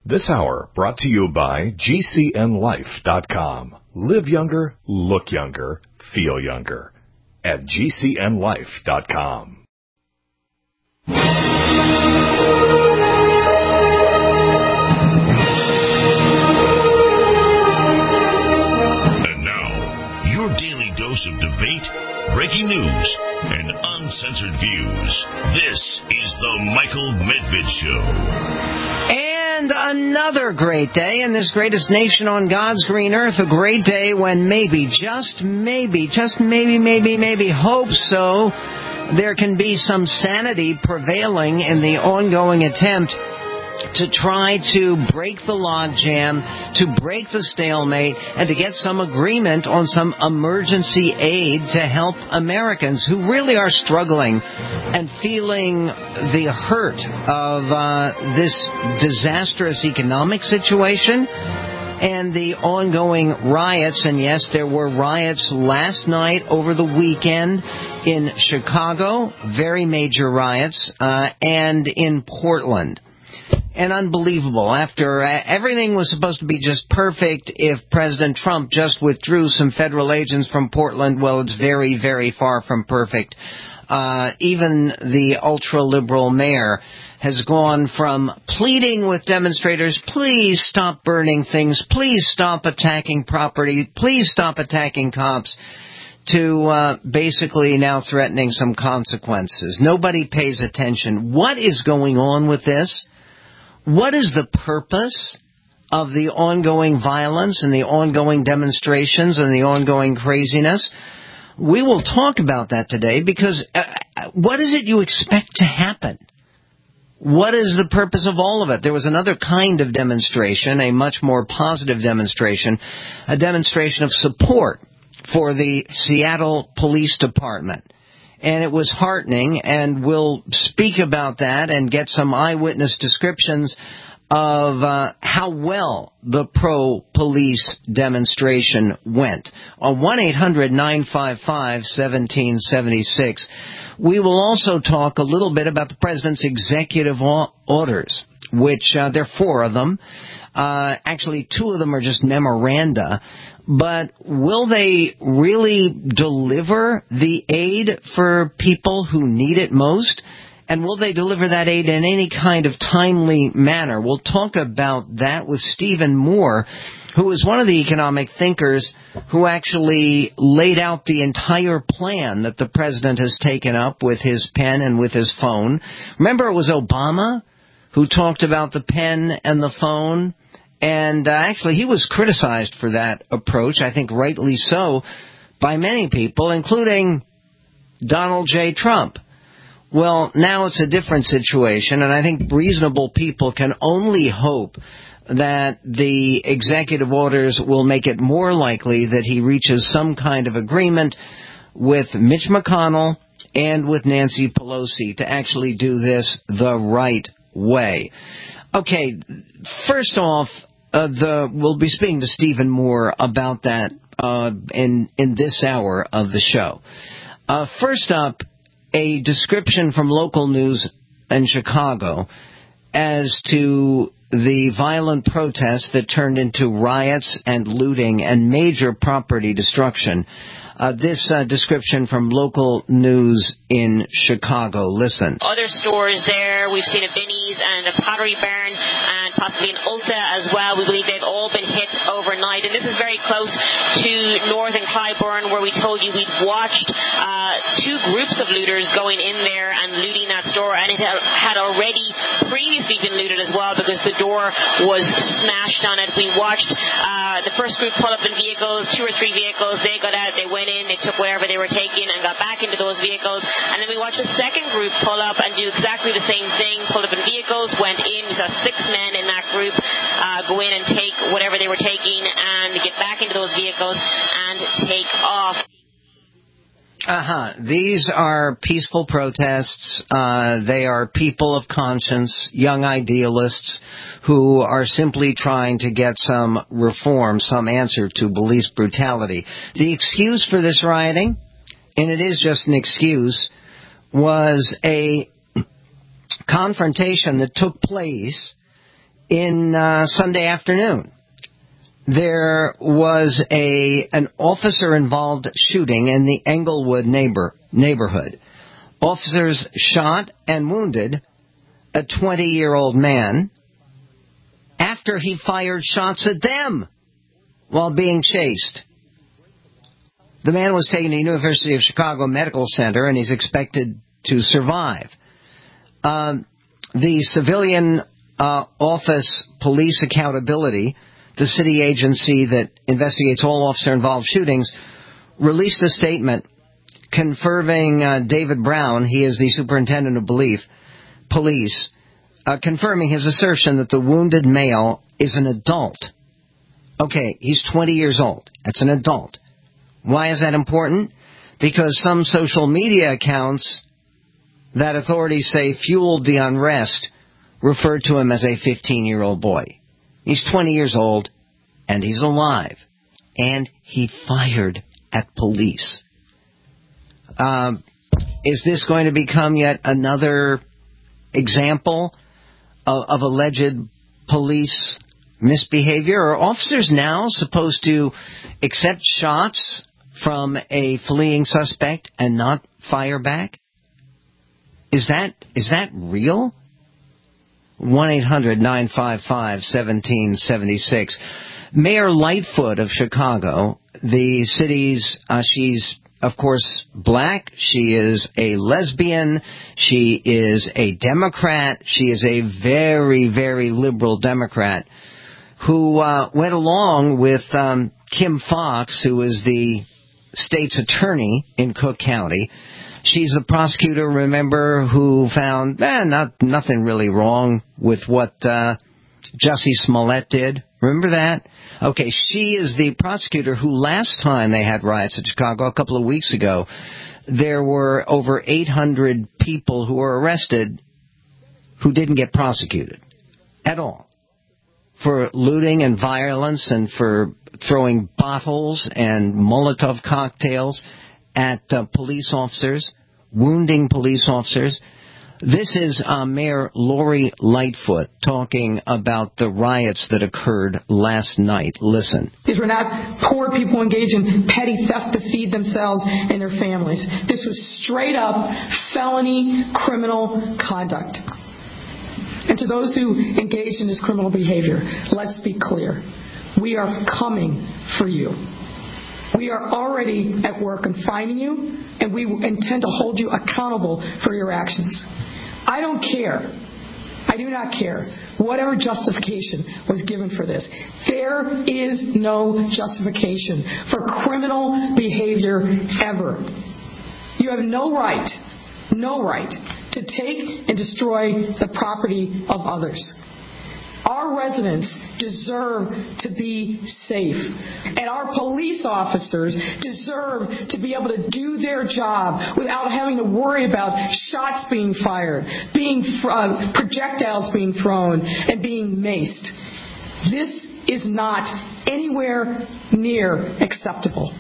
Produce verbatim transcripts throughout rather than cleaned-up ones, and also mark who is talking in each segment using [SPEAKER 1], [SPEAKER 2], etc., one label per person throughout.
[SPEAKER 1] This hour brought to you by G C N life dot com. Live younger, look younger, feel younger at G C N life dot com.
[SPEAKER 2] And now, your daily dose of debate, breaking news, and uncensored views. This is the Michael Medved Show.
[SPEAKER 3] And another great day in this greatest nation on God's green earth. A great day when maybe, just maybe, just maybe, maybe, maybe, hope so, there can be some sanity prevailing in the ongoing attempt to try to break the logjam, to break the stalemate, and to get some agreement on some emergency aid to help Americans who really are struggling and feeling the hurt of uh, this disastrous economic situation and the ongoing riots. And yes, there were riots last night over the weekend in Chicago, very major riots, uh, and in Portland. And unbelievable. After uh, everything was supposed to be just perfect, if President Trump just withdrew some federal agents from Portland, well, it's very, very far from perfect. Uh, even the ultra-liberal mayor has gone from pleading with demonstrators, please stop burning things, please stop attacking property, please stop attacking cops, to uh, basically now threatening some consequences. Nobody pays attention. What is going on with this? What is the purpose of the ongoing violence and the ongoing demonstrations and the ongoing craziness? We will talk about that today because uh, what is it you expect to happen? What is the purpose of all of it? There was another kind of demonstration, a much more positive demonstration, a demonstration of support for the Seattle Police Department. And it was heartening, and we'll speak about that and get some eyewitness descriptions of uh, how well the pro-police demonstration went. On one eight hundred nine five five one seven seven six, we will also talk a little bit about the President's executive orders, which uh, there are four of them. Uh, actually, two of them are just memoranda. But will they really deliver the aid for people who need it most? And will they deliver that aid in any kind of timely manner? We'll talk about that with Stephen Moore, who is one of the economic thinkers who actually laid out the entire plan that the president has taken up with his pen and with his phone. Remember, it was Obama who talked about the pen and the phone? And uh, actually, he was criticized for that approach, I think rightly so, by many people, including Donald J. Trump. Well, now it's a different situation, and I think reasonable people can only hope that the executive orders will make it more likely that he reaches some kind of agreement with Mitch McConnell and with Nancy Pelosi to actually do this the right way. Okay, first off, Uh, the, we'll be speaking to Stephen Moore about that uh, in in this hour of the show. Uh, first up, a description from local news in Chicago as to the violent protests that turned into riots and looting and major property destruction. Uh, this uh, description from local news in Chicago. Listen.
[SPEAKER 4] Other stores there, we've seen a Binny's and a Pottery Barn and possibly an Ulta as well. We believe they've all been hit overnight. And this is very close to Northern Clybourne, where we told you we'd watched uh, two groups of looters going in there and looting that store. And it had already previously been looted as well because the door was smashed on it. We watched uh, the first group pull up in vehicles, two or three vehicles. They got out, they went in, they took whatever they were taking and got back into those vehicles. And then we watched a second group pull up and do exactly the same thing, pulled up in vehicles, went in. We saw six men in that group uh, go in and take whatever they were taking and get back into those vehicles and take off.
[SPEAKER 3] Uh-huh. These are peaceful protests. Uh, they are people of conscience, young idealists who are simply trying to get some reform, some answer to police brutality. The excuse for this rioting, and it is just an excuse, was a confrontation that took place in uh, Sunday afternoon. There was a an officer-involved shooting in the Englewood neighbor, neighborhood. Officers shot and wounded a twenty-year-old man after he fired shots at them while being chased. The man was taken to the University of Chicago Medical Center, and he's expected to survive. Um, the Civilian uh, Office Police Accountability, the city agency that investigates all officer-involved shootings, released a statement confirming uh, David Brown, he is the superintendent of belief, police, uh, confirming his assertion that the wounded male is an adult. Okay, he's twenty years old. That's an adult. Why is that important? Because some social media accounts that authorities say fueled the unrest referred to him as a fifteen-year-old boy. He's twenty years old, and he's alive. And he fired at police. Um, is this going to become yet another example of, of alleged police misbehavior? Are officers now supposed to accept shots from a fleeing suspect and not fire back? Is that is that real? one eight hundred nine five five one seven seven six. Mayor Lightfoot of Chicago, the city's, uh, she's, of course, black. She is a lesbian. She is a Democrat. She is a very, very liberal Democrat who uh, went along with um, Kim Foxx, who is the state's attorney in Cook County. She's the prosecutor, remember, who found eh, not nothing really wrong with what uh, Jussie Smollett did. Remember that? Okay, she is the prosecutor who last time they had riots in Chicago, a couple of weeks ago, there were over eight hundred people who were arrested who didn't get prosecuted at all for looting and violence and for throwing bottles and Molotov cocktails at uh, police officers, wounding police officers. This is uh, Mayor Lori Lightfoot talking about the riots that occurred last night. Listen.
[SPEAKER 5] These were not poor people engaged in petty theft to feed themselves and their families. This was straight up felony criminal conduct. And to those who engaged in this criminal behavior, let's be clear. We are coming for you. We are already at work on finding you, and we intend to hold you accountable for your actions. I don't care. I do not care whatever justification was given for this. There is no justification for criminal behavior ever. You have no right, no right to take and destroy the property of others. Our residents deserve to be safe, and our police officers deserve to be able to do their job without having to worry about shots being fired, being uh, projectiles being thrown, and being maced. This is not anywhere near acceptable.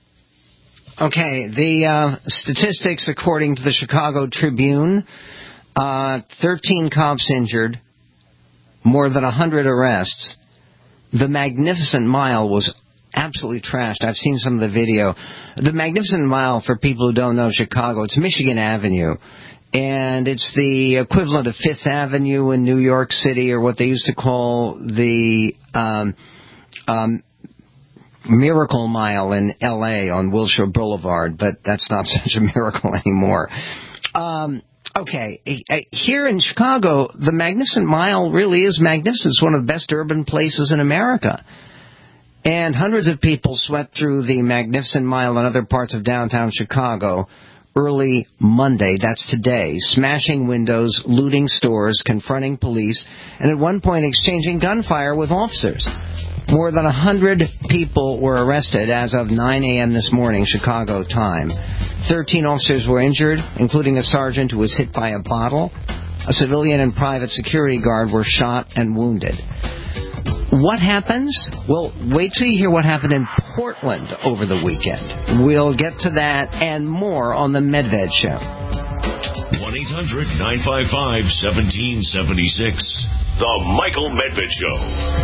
[SPEAKER 3] Okay, the uh, statistics, according to the Chicago Tribune, uh, thirteen cops injured, more than one hundred arrests. The Magnificent Mile was absolutely trashed. I've seen some of the video. The Magnificent Mile, for people who don't know Chicago, it's Michigan Avenue. And it's the equivalent of Fifth Avenue in New York City, or what they used to call the um, um, Miracle Mile in L A on Wilshire Boulevard. But that's not such a miracle anymore. Um... Okay, here in Chicago, the Magnificent Mile really is magnificent. It's one of the best urban places in America. And hundreds of people swept through the Magnificent Mile and other parts of downtown Chicago early Monday, that's today, smashing windows, looting stores, confronting police, and at one point exchanging gunfire with officers. More than one hundred people were arrested as of nine a.m. this morning, Chicago time. thirteen officers were injured, including a sergeant who was hit by a bottle. A civilian and private security guard were shot and wounded. What happens? Well, wait till you hear what happened in Portland over the weekend. We'll get to that and more on the Medved Show.
[SPEAKER 2] one eight hundred nine five five one seven seven six. The Michael Medved Show.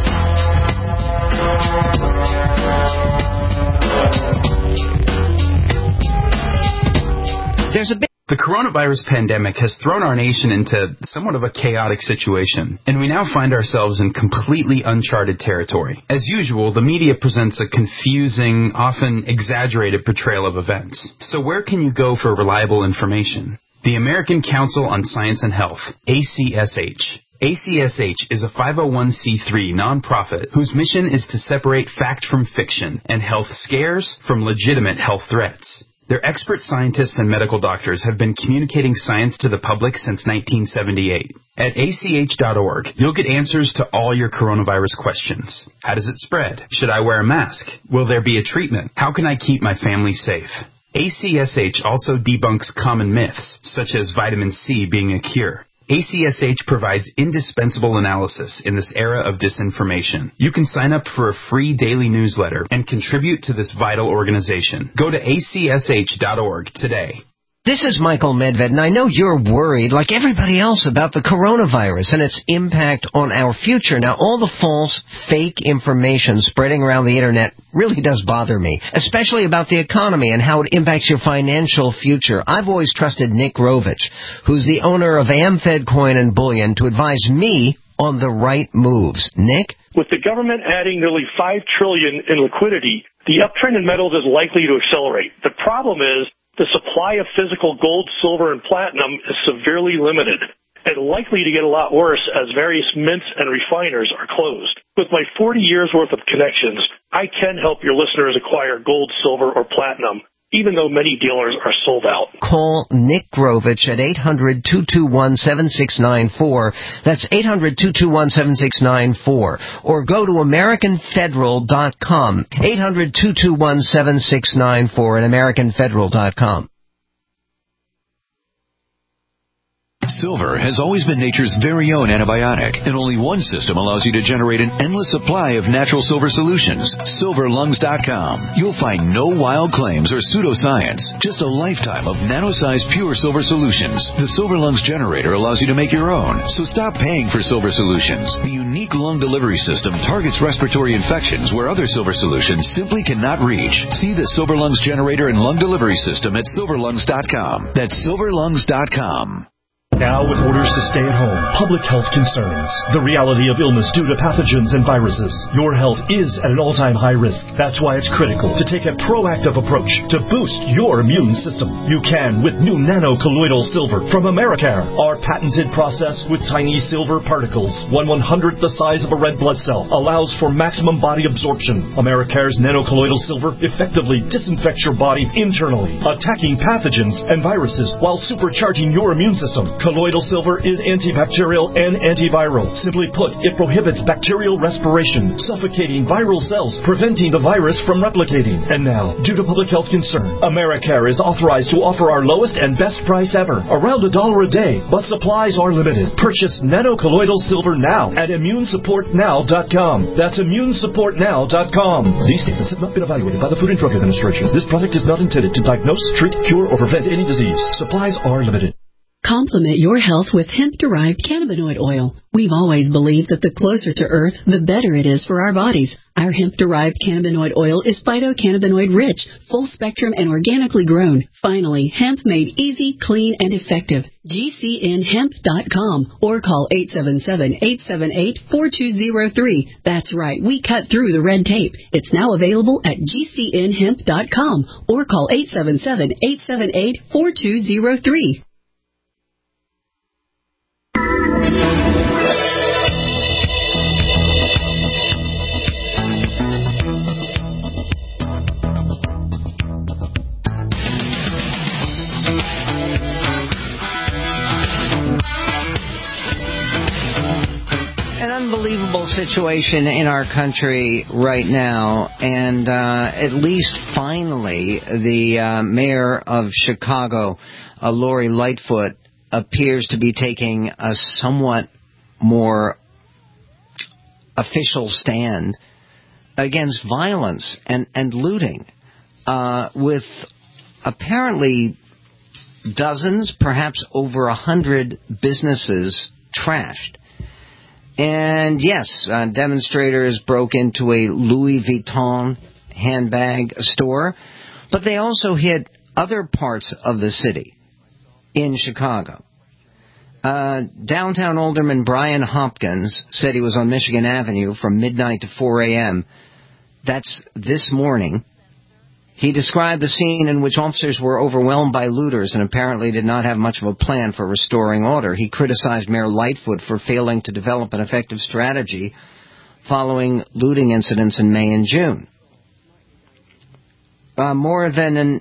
[SPEAKER 3] There's a big
[SPEAKER 6] The coronavirus pandemic has thrown our nation into somewhat of a chaotic situation, and we now find ourselves in completely uncharted territory. As usual, the media presents a confusing, often exaggerated portrayal of events. So where can you go for reliable information? The American Council on Science and Health, A C S H. A C S H is a five oh one c three nonprofit whose mission is to separate fact from fiction and health scares from legitimate health threats. Their expert scientists and medical doctors have been communicating science to the public since nineteen seventy-eight. At A C H dot org, you'll get answers to all your coronavirus questions. How does it spread? Should I wear a mask? Will there be a treatment? How can I keep my family safe? A C S H also debunks common myths, such as vitamin C being a cure. A C S H provides indispensable analysis in this era of disinformation. You can sign up for a free daily newsletter and contribute to this vital organization. Go to A C S H dot org today.
[SPEAKER 3] This is Michael Medved, and I know you're worried, like everybody else, about the coronavirus and its impact on our future. Now, all the false, fake information spreading around the Internet really does bother me, especially about the economy and how it impacts your financial future. I've always trusted Nick Rovich, who's the owner of AmFed Coin and Bullion, to advise me on the right moves. Nick?
[SPEAKER 7] With the government adding nearly five trillion dollars in liquidity, the uptrend in metals is likely to accelerate. The problem is, the supply of physical gold, silver, and platinum is severely limited and likely to get a lot worse as various mints and refiners are closed. With my forty years worth of connections, I can help your listeners acquire gold, silver, or platinum, even though many dealers are sold out.
[SPEAKER 3] Call Nick Rovich at eight hundred, two two one, seven six nine four. That's eight hundred, two two one, seven six nine four. Or go to American Federal dot com. eight hundred, two two one, seven six nine four at American Federal dot com.
[SPEAKER 8] Silver has always been nature's very own antibiotic, and only one system allows you to generate an endless supply of natural silver solutions. Silver Lungs dot com. You'll find no wild claims or pseudoscience, just a lifetime of nano-sized pure silver solutions. The Silver Lungs generator allows you to make your own, so stop paying for silver solutions. The unique lung delivery system targets respiratory infections where other silver solutions simply cannot reach. See the Silver Lungs generator and lung delivery system at Silver Lungs dot com. That's Silver Lungs dot com.
[SPEAKER 9] Now, with orders to stay at home, public health concerns, the reality of illness due to pathogens and viruses, your health is at an all-time high risk. That's why it's critical to take a proactive approach to boost your immune system. You can with new nano-colloidal silver from Americare. Our patented process with tiny silver particles, one one-hundredth the size of a red blood cell, allows for maximum body absorption. Americare's nano-colloidal silver effectively disinfects your body internally, attacking pathogens and viruses while supercharging your immune system. Colloidal silver is antibacterial and antiviral. Simply put, it prohibits bacterial respiration, suffocating viral cells, preventing the virus from replicating. And now, due to public health concern, Americare is authorized to offer our lowest and best price ever, around a dollar a day, but supplies are limited. Purchase nano-colloidal silver now at immune support now dot com. That's immune support now dot com. These statements have not been evaluated by the Food and Drug Administration. This product is not intended to diagnose, treat, cure, or prevent any disease. Supplies are limited.
[SPEAKER 10] Complement your health with hemp-derived cannabinoid oil. We've always believed that the closer to Earth, the better it is for our bodies. Our hemp-derived cannabinoid oil is phytocannabinoid-rich, full-spectrum, and organically grown. Finally, hemp made easy, clean, and effective. G C N hemp dot com or call eight seven seven, eight seven eight, four two zero three. That's right, we cut through the red tape. It's now available at G C N hemp dot com or call eight seven seven, eight seven eight, four two zero three.
[SPEAKER 3] Unbelievable situation in our country right now, and uh, at least finally the uh, mayor of Chicago, uh, Lori Lightfoot, appears to be taking a somewhat more official stand against violence and, and looting, uh, with apparently dozens, perhaps over a hundred businesses trashed. And yes, uh, demonstrators broke into a Louis Vuitton handbag store, but they also hit other parts of the city in Chicago. Uh, downtown Alderman Brian Hopkins said he was on Michigan Avenue from midnight to four a.m. That's this morning. He described the scene in which officers were overwhelmed by looters and apparently did not have much of a plan for restoring order. He criticized Mayor Lightfoot for failing to develop an effective strategy following looting incidents in May and June. Uh, more than an...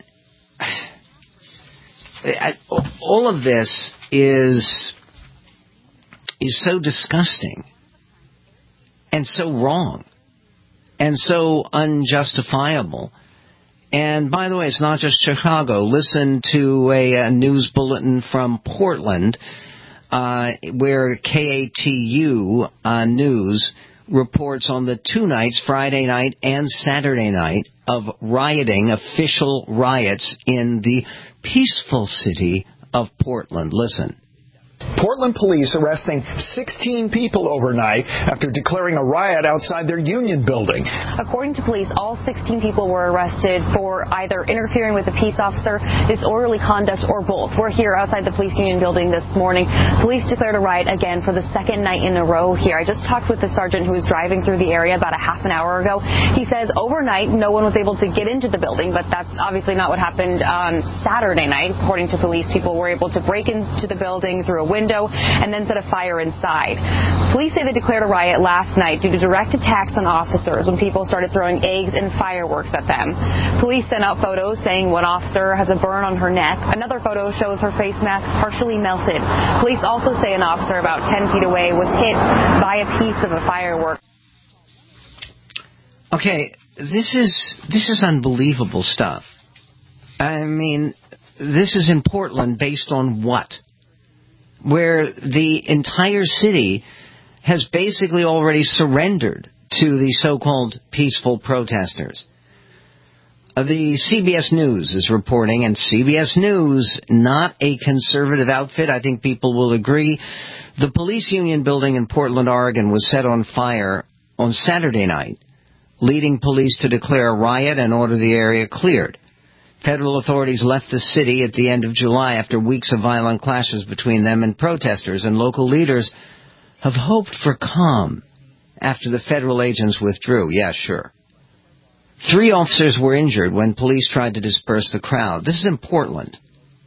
[SPEAKER 3] All of this is is so disgusting and so wrong and so unjustifiable. And by the way, it's not just Chicago. Listen to a, a news bulletin from Portland uh, where K A T U uh, News reports on the two nights, Friday night and Saturday night, of rioting, official riots in the peaceful city of Portland. Listen.
[SPEAKER 11] Portland police arresting sixteen people overnight after declaring a riot outside their union building.
[SPEAKER 12] According to police, all sixteen people were arrested for either interfering with a peace officer, disorderly conduct, or both. We're here outside the police union building this morning. Police declared a riot again for the second night in a row here. I just talked with the sergeant who was driving through the area about a half an hour ago. He says overnight no one was able to get into the building, but that's obviously not what happened on Saturday night. According to police, people were able to break into the building through a window and then set a fire inside. Police say they declared a riot last night due to direct attacks on officers when people started throwing eggs and fireworks at them. Police sent out photos saying one officer has a burn on her neck. Another photo shows her face mask partially melted. Police also say an officer about ten feet away was hit by a piece of a firework.
[SPEAKER 3] Okay, this is this is unbelievable stuff. I mean, this is in Portland based on what? Where the entire city has basically already surrendered to the so-called peaceful protesters. Uh, the C B S News is reporting, and C B S News, not a conservative outfit, I think people will agree. The police union building in Portland, Oregon was set on fire on Saturday night, leading police to declare a riot and order the area cleared. Federal authorities left the city at the end of July after weeks of violent clashes between them and protesters, and local leaders have hoped for calm after the federal agents withdrew. Yeah, sure. Three officers were injured when police tried to disperse the crowd. This is in Portland.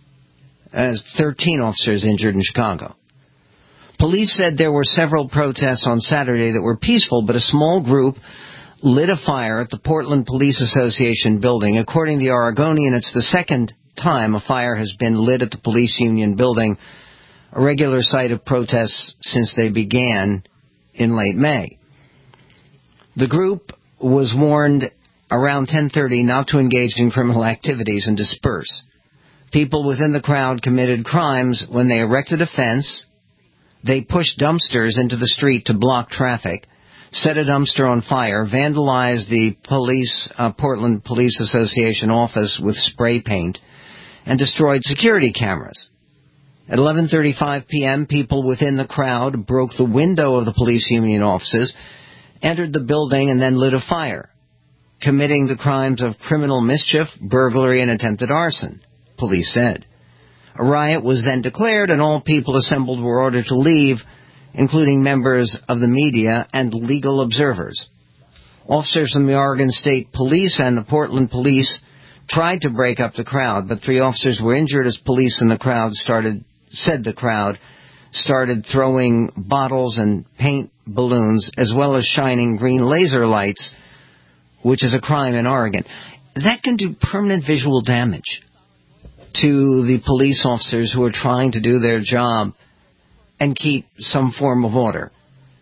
[SPEAKER 3] As thirteen officers injured in Chicago. Police said there were several protests on Saturday that were peaceful, but a small group lit a fire at the Portland Police Association building. According to the Oregonian, it's the second time a fire has been lit at the police union building, a regular site of protests since they began in late May. The group was warned around ten thirty not to engage in criminal activities and disperse. People within the crowd committed crimes when they erected a fence, they pushed dumpsters into the street to block traffic, set a dumpster on fire, vandalized the police uh, Portland Police Association office with spray paint, and destroyed security cameras. At eleven thirty-five p.m., people within the crowd broke the window of the police union offices, entered the building, and then lit a fire, committing the crimes of criminal mischief, burglary, and attempted arson, police said. A riot was then declared, and all people assembled were ordered to leave, including members of the media and legal observers. Officers from the Oregon State Police and the Portland Police tried to break up the crowd, but three officers were injured as police in the crowd started, said the crowd, started throwing bottles and paint balloons, as well as shining green laser lights, which is a crime in Oregon. That can do permanent visual damage to the police officers who are trying to do their job and keep some form of order.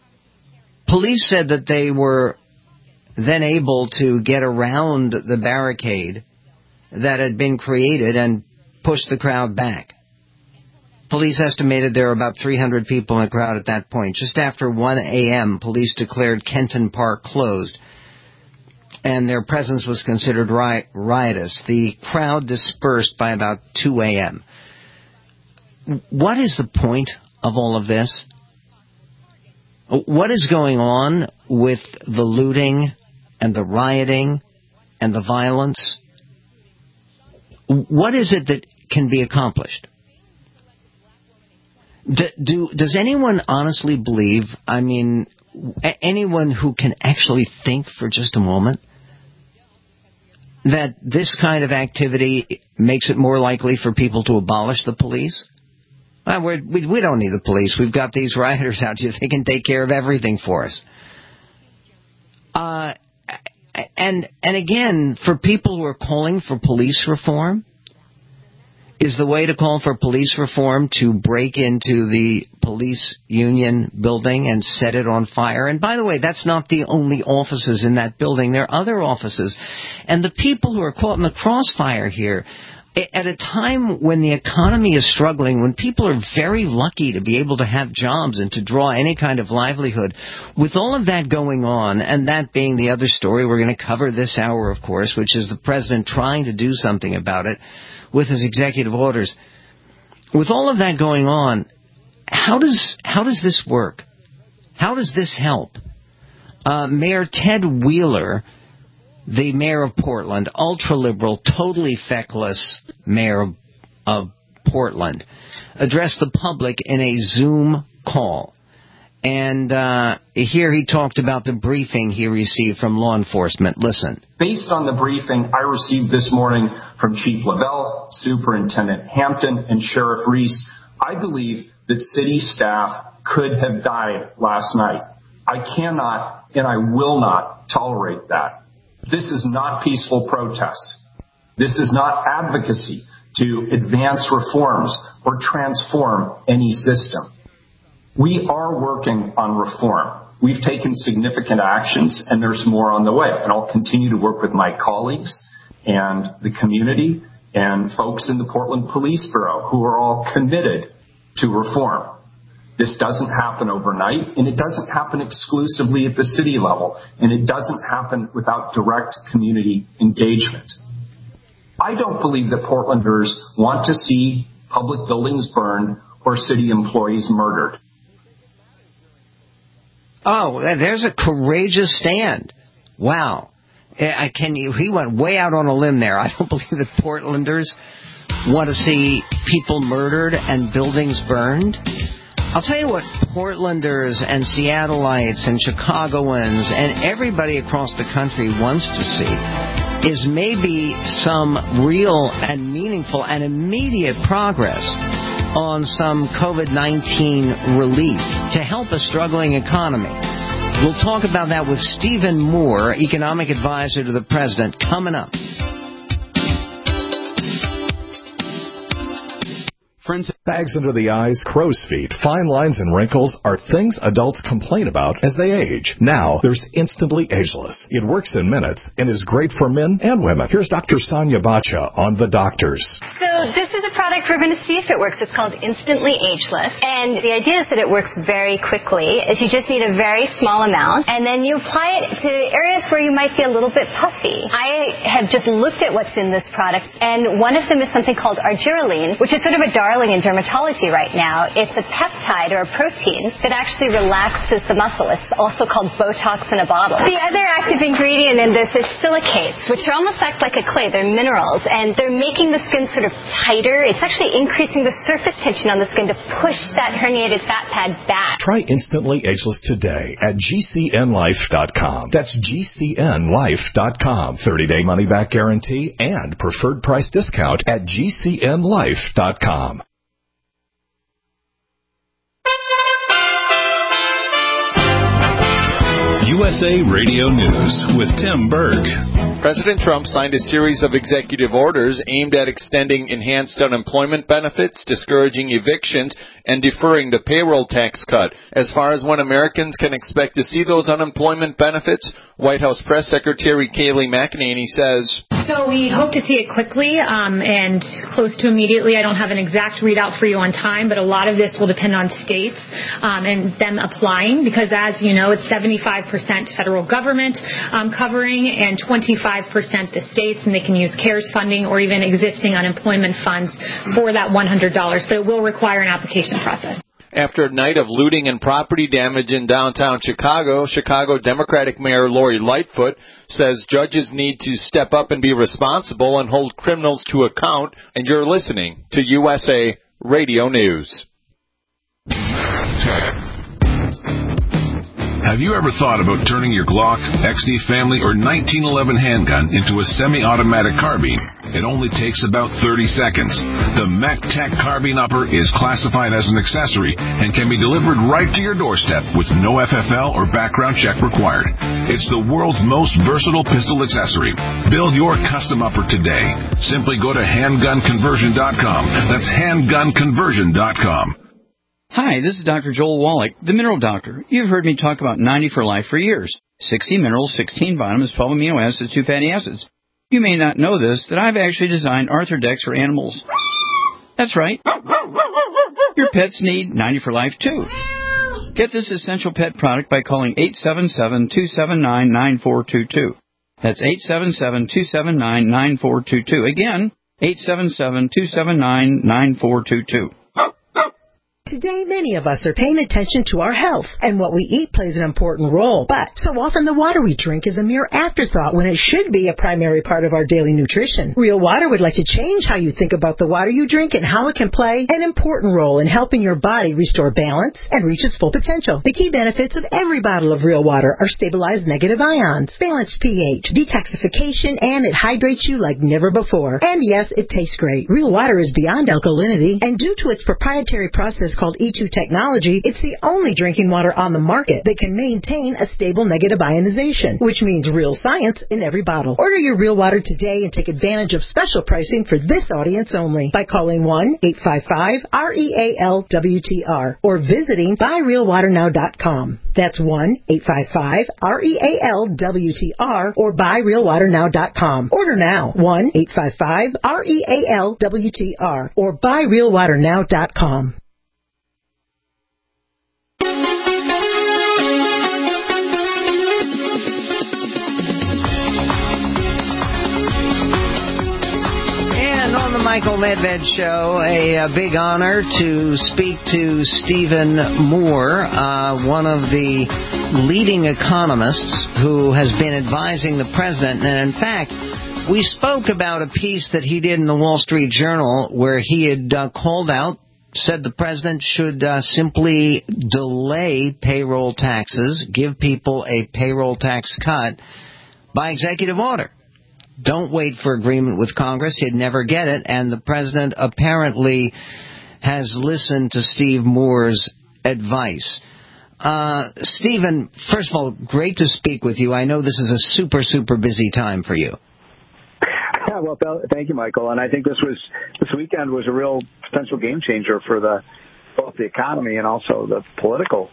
[SPEAKER 3] Police said that they were then able to get around the barricade that had been created and push the crowd back. Police estimated there were about three hundred people in the crowd at that point. Just after one a.m., police declared Kenton Park closed, and their presence was considered riot- riotous. The crowd dispersed by about two a.m. What is the point of all of this? What is going on with the looting and the rioting and the violence? What is it that can be accomplished? Do, do, does anyone honestly believe, I mean, anyone who can actually think for just a moment, that this kind of activity makes it more likely for people to abolish the police? Well, we're, we, we don't need the police. We've got these rioters out here. They can take care of everything for us. Uh, and and again, for people who are calling for police reform, is the way to call for police reform to break into the police union building and set it on fire? And by the way, that's not the only offices in that building. There are other offices. And the people who are caught in the crossfire here, at a time when the economy is struggling, when people are very lucky to be able to have jobs and to draw any kind of livelihood, with all of that going on, and that being the other story we're going to cover this hour, of course, which is the president trying to do something about it with his executive orders. With all of that going on, how does how does this work? How does this help? Uh, Mayor Ted Wheeler, the mayor of Portland, ultra-liberal, totally feckless mayor of, of Portland, addressed the public in a Zoom call. And uh, here he talked about the briefing he received from law enforcement. Listen.
[SPEAKER 13] Based on the briefing I received this morning from Chief Lavelle, Superintendent Hampton, and Sheriff Reese, I believe that city staff could have died last night. I cannot and I will not tolerate that. This is not peaceful protest. This is not advocacy to advance reforms or transform any system. We are working on reform. We've taken significant actions, and there's more on the way. And I'll continue to work with my colleagues and the community and folks in the Portland Police Bureau who are all committed to reform. This doesn't happen overnight, and it doesn't happen exclusively at the city level, and it doesn't happen without direct community engagement. I don't believe that Portlanders want to see public buildings burned or city employees murdered.
[SPEAKER 3] Oh, there's a courageous stand. Wow. I can you, he went way out on a limb there. I don't believe that Portlanders want to see people murdered and buildings burned. I'll tell you what Portlanders and Seattleites and Chicagoans and everybody across the country wants to see is maybe some real and meaningful and immediate progress on some COVID nineteen relief to help a struggling economy. We'll talk about that with Stephen Moore, economic advisor to the president, coming up.
[SPEAKER 1] Friends, bags under the eyes, crow's feet, fine lines, and wrinkles are things adults complain about as they age. Now, there's Instantly Ageless. It works in minutes and is great for men and women. Here's Doctor Sonia Bacha on The Doctors.
[SPEAKER 14] So this is a product we're going to see if it works. It's called Instantly Ageless. And the idea is that it works very quickly. Is you just need a very small amount, and then you apply it to areas where you might be a little bit puffy. I have just looked at what's in this product, and one of them is something called argireline, which is sort of a darling in dermatology right now. It's a peptide or a protein that actually relaxes the muscle. It's also called Botox in a bottle. The other active ingredient in this is silicates, which are almost act like a clay. They're minerals, and they're making the skin sort of tighter. It's actually increasing the surface tension on the skin to push that herniated fat pad back.
[SPEAKER 1] Try Instantly Ageless today at G C N life dot com. That's G C N life dot com. thirty-day money-back guarantee and preferred price discount at G C N life dot com.
[SPEAKER 2] U S A Radio News with Tim Berg.
[SPEAKER 15] President Trump signed a series of executive orders aimed at extending enhanced unemployment benefits, discouraging evictions, and deferring the payroll tax cut. As far as when Americans can expect to see those unemployment benefits, White House Press Secretary Kayleigh McEnany says,
[SPEAKER 16] So we hope to see it quickly um, and close to immediately. I don't have an exact readout for you on time, but a lot of this will depend on states um, and them applying, because as you know, it's seventy-five percent federal government um, covering and twenty-five percent the states, and they can use CARES funding or even existing unemployment funds for that one hundred dollars, but it will require an application process.
[SPEAKER 15] After a night of looting and property damage in downtown Chicago, Chicago Democratic Mayor Lori Lightfoot says judges need to step up and be responsible and hold criminals to account. And you're listening to U S A Radio News.
[SPEAKER 17] Have you ever thought about turning your Glock, X D Family, or nineteen eleven handgun into a semi-automatic carbine? It only takes about thirty seconds. The MacTac Carbine Upper is classified as an accessory and can be delivered right to your doorstep with no F F L or background check required. It's the world's most versatile pistol accessory. Build your custom upper today. Simply go to handgun conversion dot com. That's handgun conversion dot com.
[SPEAKER 18] Hi, this is Doctor Joel Wallach, the Mineral Doctor. You've heard me talk about ninety for Life for years. sixty minerals, sixteen vitamins, twelve amino acids, two fatty acids. You may not know this, that I've actually designed Arthrodex for animals. That's right. Your pets need ninety for Life, too. Get this essential pet product by calling eight seven seven, two seven nine, nine four two two. That's eight seven seven, two seven nine, nine four two two. Again, eight seven seven, two seven nine, nine four two two.
[SPEAKER 19] Today, many of us are paying attention to our health, and what we eat plays an important role. But so often the water we drink is a mere afterthought when it should be a primary part of our daily nutrition. Real Water would like to change how you think about the water you drink and how it can play an important role in helping your body restore balance and reach its full potential. The key benefits of every bottle of Real Water are stabilized negative ions, balanced pH, detoxification, and it hydrates you like never before. And yes, it tastes great. Real Water is beyond alkalinity, and due to its proprietary process called E two technology, it's the only drinking water on the market that can maintain a stable negative ionization, which means real science in every bottle. Order your Real Water today and take advantage of special pricing for this audience only by calling one eight five five, R E A L W T R or visiting buy real water now dot com. That's one eight five five, R E A L W T R or buy real water now dot com. Order now, one eight five five, R E A L W T R or buy real water now dot com.
[SPEAKER 3] Michael Medved Show, a, a big honor to speak to Stephen Moore, uh, one of the leading economists who has been advising the president. And in fact, we spoke about a piece that he did in the Wall Street Journal where he had uh, called out, said the president should uh, simply delay payroll taxes, give people a payroll tax cut by executive order. Don't wait for agreement with Congress. He'd never get it. And the president apparently has listened to Steve Moore's advice. Uh, Stephen, first of all, great to speak with you. I know this is a super, super busy time for you.
[SPEAKER 20] Yeah, well, thank you, Michael. And I think this was this weekend was a real potential game changer for the both the economy and also the political.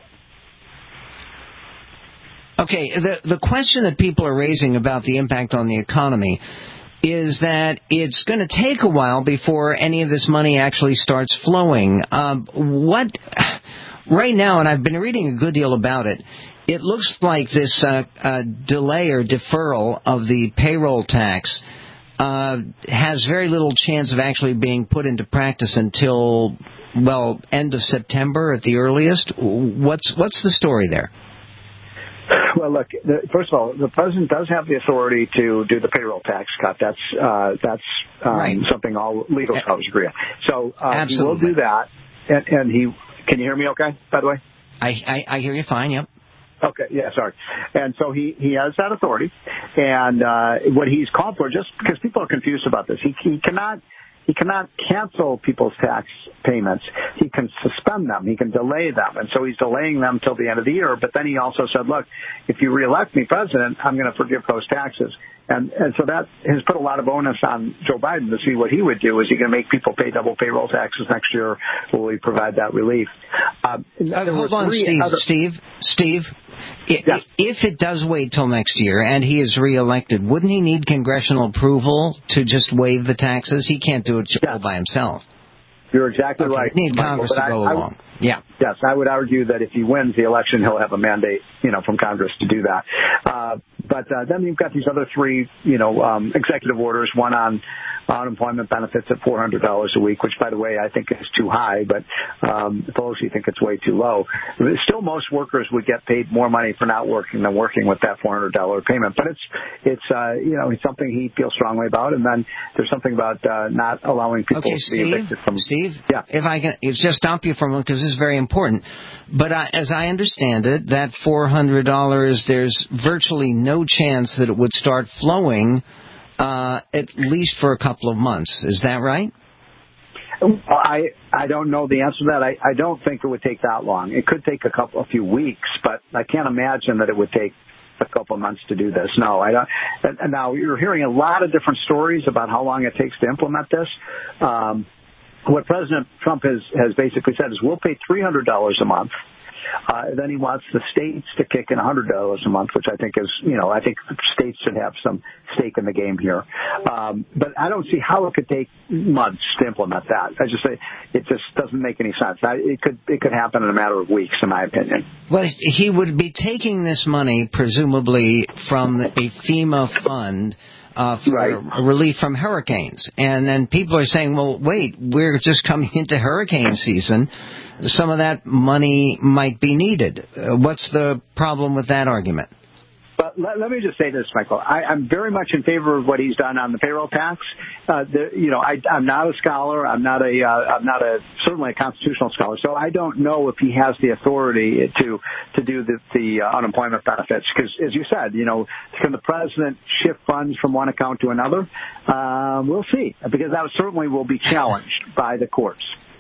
[SPEAKER 3] Okay, the the question that people are raising about the impact on the economy is that it's going to take a while before any of this money actually starts flowing. Um, what right now, and I've been reading a good deal about it, it looks like this uh, uh, delay or deferral of the payroll tax uh, has very little chance of actually being put into practice until, well, end of September at the earliest. What's what's the story there?
[SPEAKER 20] Well, look, the, first of all, the president does have the authority to do the payroll tax cut. That's uh, that's um, right. something all legal scholars agree on. So uh, he will do that. And, and he, can you hear me okay, by the way?
[SPEAKER 3] I, I, I hear you fine, yep.
[SPEAKER 20] Okay, yeah, sorry. And so he, he has that authority. And uh, what he's called for, just because people are confused about this, he, he cannot... He cannot cancel people's tax payments. He can suspend them. He can delay them. And so he's delaying them till the end of the year. But then he also said, look, if you reelect me president, I'm going to forgive those taxes. And, and so that has put a lot of onus on Joe Biden to see what he would do. Is he going to make people pay double payroll taxes next year? Will he provide that relief? Um,
[SPEAKER 3] uh, hold on, Steve. Other- Steve. Steve.
[SPEAKER 20] Yeah.
[SPEAKER 3] If it does wait till next year and he is reelected, wouldn't he need congressional approval to just waive the taxes? He can't do it all by himself.
[SPEAKER 20] You're exactly
[SPEAKER 3] okay,
[SPEAKER 20] right.
[SPEAKER 3] Need
[SPEAKER 20] Michael,
[SPEAKER 3] Congress to
[SPEAKER 20] I,
[SPEAKER 3] go
[SPEAKER 20] I,
[SPEAKER 3] along. Yeah.
[SPEAKER 20] Yes, I would argue that if he wins the election, he'll have a mandate, you know, from Congress to do that. Uh, But uh, then you've got these other three, you know, um, executive orders, one on unemployment benefits at four hundred dollars a week, which, by the way, I think is too high, but um, Pelosi think it's way too low. Still, most workers would get paid more money for not working than working with that four hundred dollars payment. But it's, it's uh, you know, it's something he feels strongly about. And then there's something about uh, not allowing people
[SPEAKER 3] okay,
[SPEAKER 20] to
[SPEAKER 3] Steve,
[SPEAKER 20] be evicted from...
[SPEAKER 3] Steve,
[SPEAKER 20] yeah.
[SPEAKER 3] if I can it's just stop you for a moment, because this is very important. But uh, as I understand it, that four hundred dollars, there's virtually no chance that it would start flowing Uh, at least for a couple of months. Is that right?
[SPEAKER 20] I I don't know the answer to that. I, I don't think it would take that long. It could take a couple, a few weeks, but I can't imagine that it would take a couple of months to do this. No, I don't. And now you're hearing a lot of different stories about how long it takes to implement this. Um, what President Trump has, has basically said is we'll pay three hundred dollars a month. Uh, then he wants the states to kick in one hundred dollars a month, which I think is, you know, I think states should have some stake in the game here. Um, but I don't see how it could take months to implement that. I just say it just doesn't make any sense. I, it could it could happen in a matter of weeks, in my opinion.
[SPEAKER 3] Well, he would be taking this money, presumably, from a FEMA fund uh, for right. relief from hurricanes. And then people are saying, well, wait, we're just coming into hurricane season. Some of that money might be needed. Uh, what's the problem with that argument?
[SPEAKER 20] But let, let me just say this, Michael. I, I'm very much in favor of what he's done on the payroll tax. Uh, the, you know, I, I'm not a scholar. I'm not a. Uh, I'm not a certainly a constitutional scholar. So I don't know if he has the authority to to do the, the uh, unemployment benefits. Because, as you said, you know, can the president shift funds from one account to another? Uh, we'll see, because that certainly will be challenged by the courts.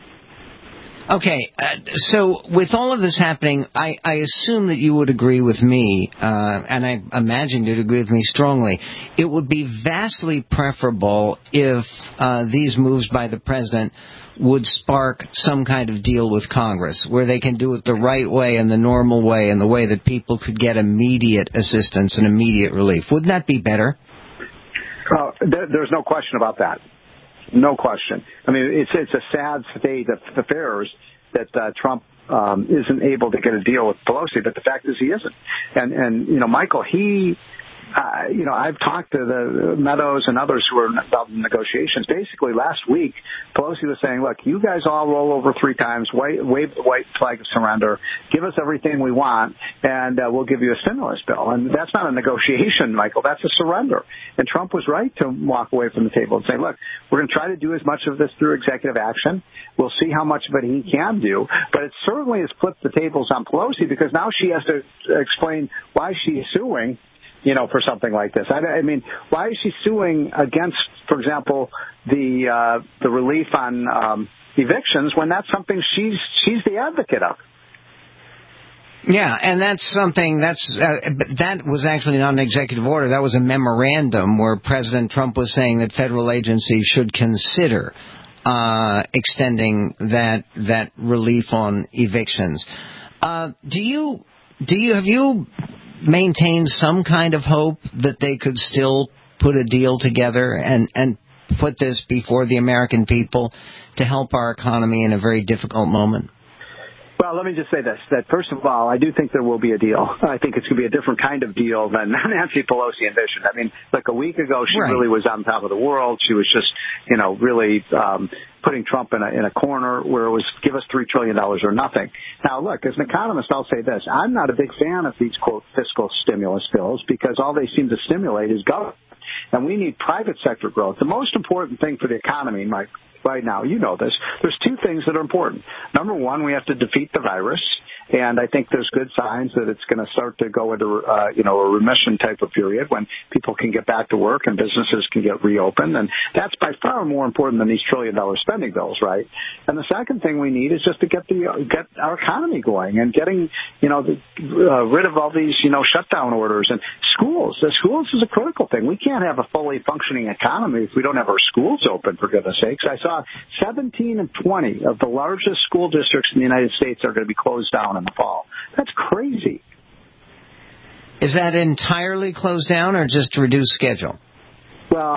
[SPEAKER 3] Okay, uh, so with all of this happening, I, I assume that you would agree with me, uh, and I imagine you'd agree with me strongly. It would be vastly preferable if uh, these moves by the president would spark some kind of deal with Congress, where they can do it the right way and the normal way and the way that people could get immediate assistance and immediate relief. Wouldn't that be better?
[SPEAKER 20] Uh, there, there's no question about that. No question. I mean, it's it's a sad state of affairs that uh, Trump um, isn't able to get a deal with Pelosi, but the fact is he isn't. And, and you know, Michael, he, uh, you know, I've talked to the Meadows and others who are involved in negotiations. Basically, last week, Pelosi was saying, look, you guys all roll over three times, wave, wave the white flag of surrender, give us everything we want, and uh, we'll give you a stimulus bill. And that's not a negotiation, Michael. That's a surrender. And Trump was right to walk away from the table and say, look, we're going to try to do as much of this through executive action. We'll see how much of it he can do. But it certainly has flipped the tables on Pelosi, because now she has to explain why she's suing, you know, for something like this. I, I mean, why is she suing against, for example, the uh, the relief on um, evictions, when that's something she's she's the advocate of?
[SPEAKER 3] Yeah, and that's something that's uh, that was actually not an executive order. That was a memorandum where President Trump was saying that federal agencies should consider uh, extending that that relief on evictions. Uh, do you do you have you maintained some kind of hope that they could still put a deal together and and put this before the American people to help our economy in a very difficult moment?
[SPEAKER 20] Well, let me just say this, that first of all, I do think there will be a deal. I think it's going to be a different kind of deal than Nancy Pelosi envisioned. I mean, like a week ago, she right. really was on top of the world. She was just, you know, really um, putting Trump in a, in a corner where it was give us three trillion dollars or nothing. Now, look, as an economist, I'll say this. I'm not a big fan of these, quote, fiscal stimulus bills, because all they seem to stimulate is government. And we need private sector growth. The most important thing for the economy, Mike, right now, you know this, there's two things that are important. Number one, we have to defeat the virus. And I think there's good signs that it's going to start to go into, uh, you know, a remission type of period when people can get back to work and businesses can get reopened. And that's by far more important than these trillion dollar spending bills, right? And the second thing we need is just to get the, uh, get our economy going and getting, you know, the, uh, rid of all these, you know, shutdown orders and schools. The schools is a critical thing. We can't have a fully functioning economy if we don't have our schools open, for goodness sakes. I saw seventeen and twenty of the largest school districts in the United States are going to be closed down in the fall. That's crazy.
[SPEAKER 3] Is that entirely closed down or just reduced schedule?
[SPEAKER 20] Well,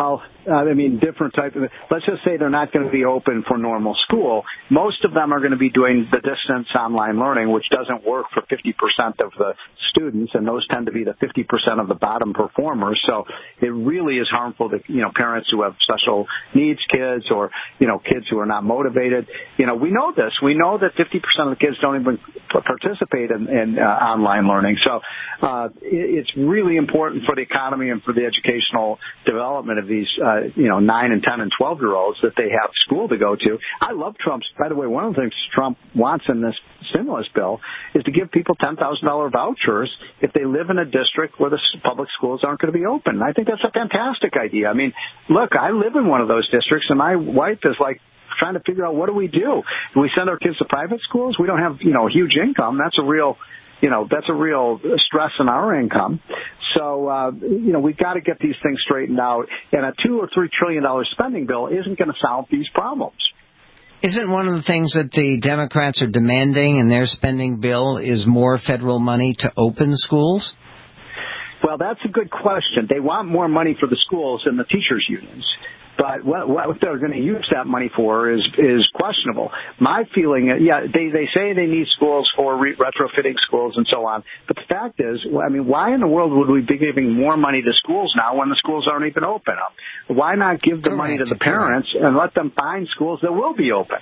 [SPEAKER 20] Uh, I mean, different type of, let's just say they're not going to be open for normal school. Most of them are going to be doing the distance online learning, which doesn't work for fifty percent of the students, and those tend to be the fifty percent of the bottom performers. So it really is harmful to, you know, parents who have special needs kids or, you know, kids who are not motivated. You know, we know this. We know that fifty percent of the kids don't even participate in, in uh, online learning. So uh, it, it's really important for the economy and for the educational development of these, uh, you know, nine and ten and twelve year olds that they have school to go to. I love Trump's, by the way, one of the things Trump wants in this stimulus bill is to give people ten thousand dollars vouchers if they live in a district where the public schools aren't going to be open. I think that's a fantastic idea. I mean, look, I live in one of those districts, and my wife is like trying to figure out, what do we do? Do we send our kids to private schools? We don't have, you know, a huge income. That's a real, you know, that's a real stress in our income. So, uh, you know, we've got to get these things straightened out. And a two or three trillion dollar spending bill isn't going to solve these problems.
[SPEAKER 3] Isn't one of the things that the Democrats are demanding in their spending bill is more federal money to open schools?
[SPEAKER 20] Well, that's a good question. They want more money for the schools and the teachers' unions. But what, what they're going to use that money for is is questionable. My feeling, yeah, they, they say they need schools for re- retrofitting schools and so on. But the fact is, I mean, why in the world would we be giving more money to schools now when the schools aren't even open? Why not give the money to the parents and let them find schools that will be open?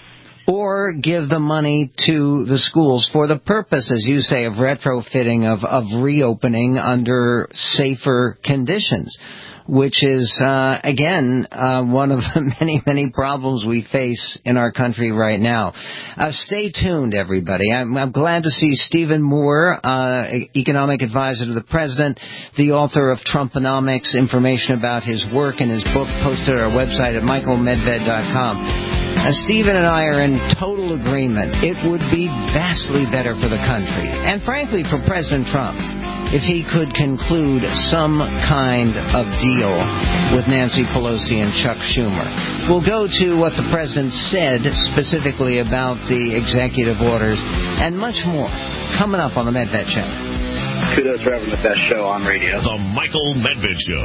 [SPEAKER 3] Or give the money to the schools for the purpose, as you say, of retrofitting, of, of reopening under safer conditions, which is, uh, again, uh, one of the many, many problems we face in our country right now. Uh, stay tuned, everybody. I'm, I'm glad to see Stephen Moore, uh, economic advisor to the president, the author of Trumponomics, information about his work and his book posted at our website at michael medved dot com. Uh, Stephen and I are in total agreement. It would be vastly better for the country, and frankly for President Trump, if he could conclude some kind of deal with Nancy Pelosi and Chuck Schumer. We'll go to what the president said specifically about the executive orders and much more coming up on the Medved Show.
[SPEAKER 21] Kudos for having the best show on radio.
[SPEAKER 2] The Michael Medved Show.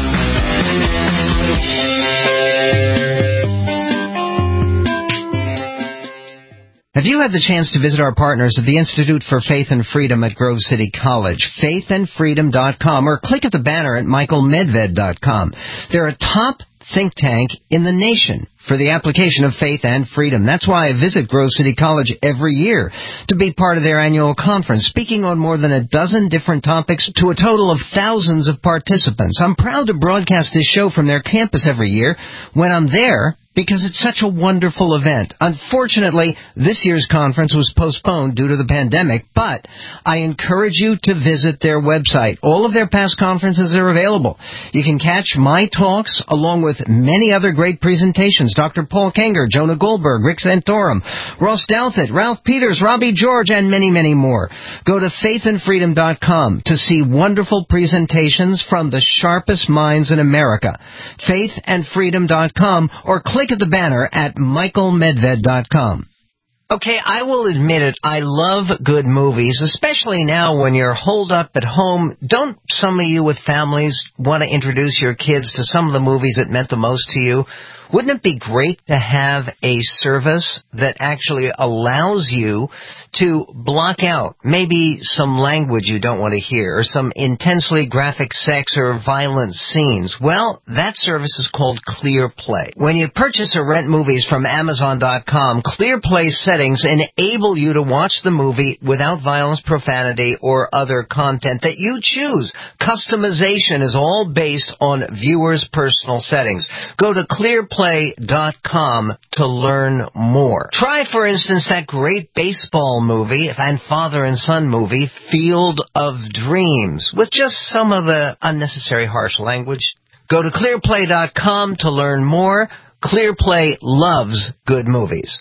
[SPEAKER 3] Have you had the chance to visit our partners at the Institute for Faith and Freedom at Grove City College, faith and freedom dot com, or click at the banner at michael medved dot com? They're a top think tank in the nation for the application of faith and freedom. That's why I visit Grove City College every year to be part of their annual conference, speaking on more than a dozen different topics to a total of thousands of participants. I'm proud to broadcast this show from their campus every year when I'm there, because it's such a wonderful event. Unfortunately, this year's conference was postponed due to the pandemic, but I encourage you to visit their website. All of their past conferences are available. You can catch my talks along with many other great presentations. Doctor Paul Kenger, Jonah Goldberg, Rick Santorum, Ross Douthat, Ralph Peters, Robbie George, and many, many more. Go to faith and freedom dot com to see wonderful presentations from the sharpest minds in America. faith and freedom dot com, or click at the banner at michael medved dot com. Okay, I will admit it, I love good movies, especially now when you're holed up at home. Don't some of you with families want to introduce your kids to some of the movies that meant the most to you? Wouldn't it be great to have a service that actually allows you to block out maybe some language you don't want to hear or some intensely graphic sex or violent scenes? Well, that service is called ClearPlay. When you purchase or rent movies from amazon dot com, ClearPlay settings enable you to watch the movie without violence, profanity, or other content that you choose. Customization is all based on viewers' personal settings. Go to ClearPlay dot com to learn more. Try, for instance, that great baseball movie and father and son movie, Field of Dreams, with just some of the unnecessary harsh language. Go to ClearPlay dot com to learn more. ClearPlay loves good movies.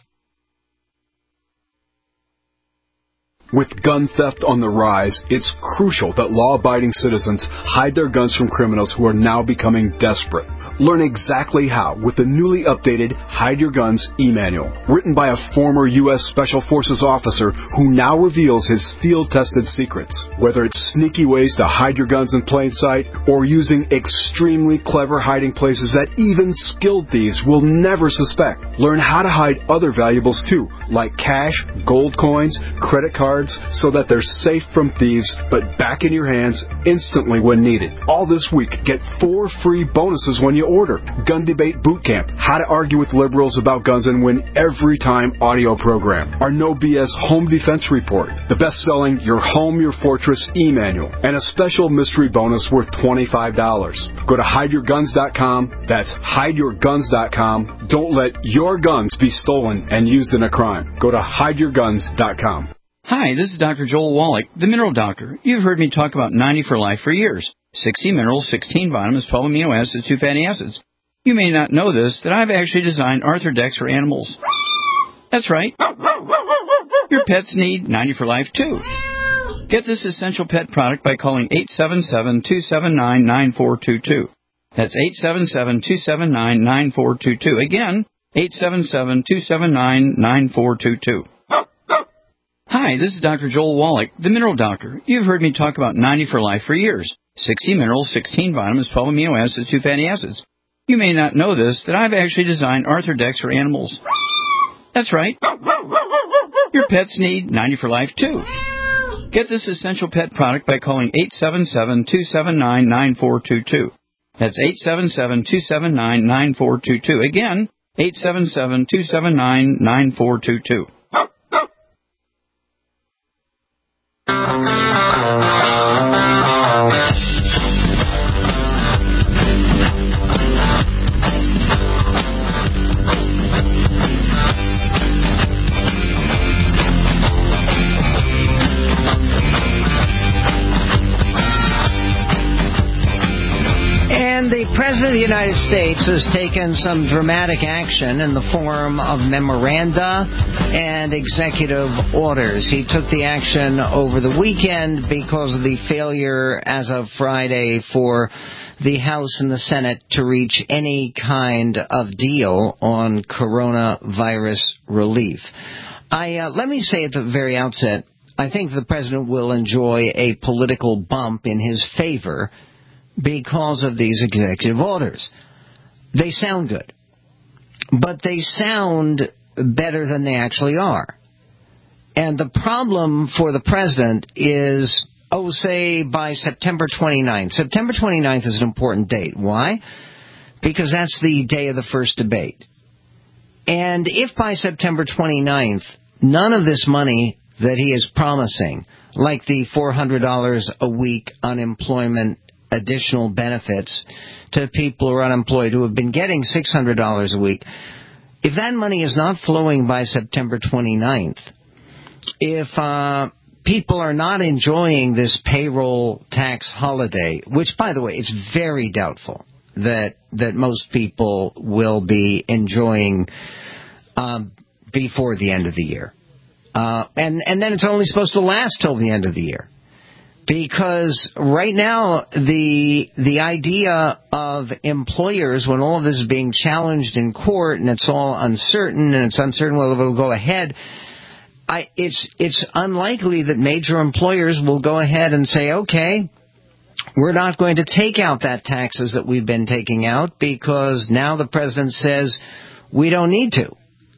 [SPEAKER 22] With gun theft on the rise, it's crucial that law-abiding citizens hide their guns from criminals who are now becoming desperate. Learn exactly how with the newly updated Hide Your Guns e-manual, written by a former U S Special Forces officer who now reveals his field-tested secrets. Whether it's sneaky ways to hide your guns in plain sight or using extremely clever hiding places that even skilled thieves will never suspect. Learn how to hide other valuables too, like cash, gold coins, credit cards, so that they're safe from thieves but back in your hands instantly when needed. All this week, get four free bonuses when you order. Gun Debate Boot Camp, how to argue with liberals about guns and win every time audio program. Our No B S Home Defense Report, the best-selling Your Home, Your Fortress e-manual, and a special mystery bonus worth twenty-five dollars. Go to hide your guns dot com. That's hide your guns dot com. Don't let your guns be stolen and used in a crime. Go to hide your guns dot com.
[SPEAKER 18] Hi, this is Doctor Joel Wallach, the Mineral Doctor. You've heard me talk about ninety for Life for years. sixty minerals, sixteen vitamins, twelve amino acids, two fatty acids. You may not know this, that I've actually designed Arthrodex for animals. That's right. Your pets need ninety for Life, too. Get this essential pet product by calling eight seven seven, two seven nine, nine four two two. That's eight seven seven, two seven nine, nine four two two. Again, eight seven seven, two seven nine, nine four two two. Hi, this is Doctor Joel Wallach, the Mineral Doctor. You've heard me talk about ninety for Life for years. sixty minerals, sixteen vitamins, twelve amino acids, two fatty acids. You may not know this, that I've actually designed Arthrodex for animals. That's right. Your pets need ninety for Life, too. Get this essential pet product by calling eight seven seven, two seven nine, nine four two two. That's eight seven seven, two seven nine, nine four two two. Again, eight seven seven, two seven nine, nine four two two.
[SPEAKER 3] And the President of the United States has taken some dramatic action in the form of memoranda and executive orders. He took the action over the weekend because of the failure as of Friday for the House and the Senate to reach any kind of deal on coronavirus relief. I uh, let me say at the very outset, I think the President will enjoy a political bump in his favor because of these executive orders. They sound good, but they sound better than they actually are. And the problem for the President is, oh, say by September twenty-ninth. September twenty-ninth is an important date. Why? Because that's the day of the first debate. And if by September twenty-ninth, none of this money that he is promising, like the four hundred dollars a week unemployment additional benefits to people who are unemployed who have been getting six hundred dollars a week, if that money is not flowing by September twenty-ninth, if uh, people are not enjoying this payroll tax holiday, which, by the way, it's very doubtful that that most people will be enjoying um, before the end of the year. Uh, and, and then it's only supposed to last till the end of the year. Because right now, the the idea of employers, when all of this is being challenged in court and it's all uncertain and it's uncertain whether it will go ahead, I, it's it's unlikely that major employers will go ahead and say, okay, we're not going to take out that taxes that we've been taking out because now the President says we don't need to.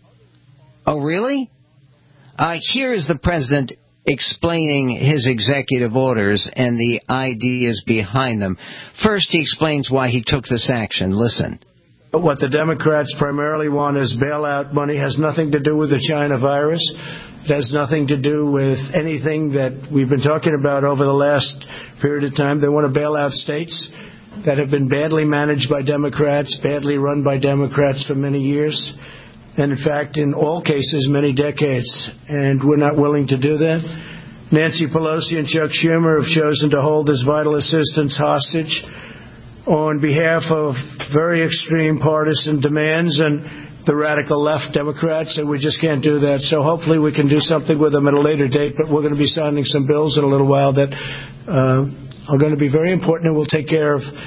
[SPEAKER 3] Oh, really? Uh, here is the President explaining his executive orders and the ideas behind them. First, he explains why he took this action. Listen.
[SPEAKER 4] What the Democrats primarily want is bailout money. It has nothing to do with the China virus. It has nothing to do with anything that we've been talking about over the last period of time. They want to bail out states that have been badly managed by Democrats, badly run by Democrats for many years. And, in fact, in all cases, many decades. And we're not willing to do that. Nancy Pelosi and Chuck Schumer have chosen to hold this vital assistance hostage on behalf of very extreme partisan demands and the radical left Democrats, and we just can't do that. So hopefully we can do something with them at a later date, but we're going to be signing some bills in a little while that uh, are going to be very important and will take care of